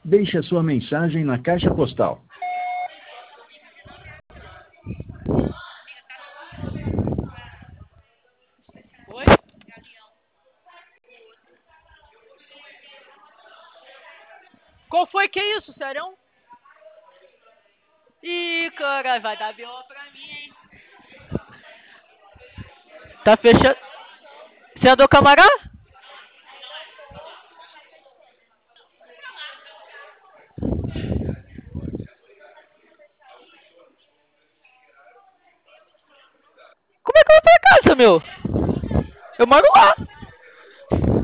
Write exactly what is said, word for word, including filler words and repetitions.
Deixe a sua mensagem na caixa postal. Oi? Qual foi que é isso, sério? Ih, cara, vai dar B O pra mim, hein? Tá fechando. Você é do Camará? Como é que eu vou pra casa, meu? Eu moro lá.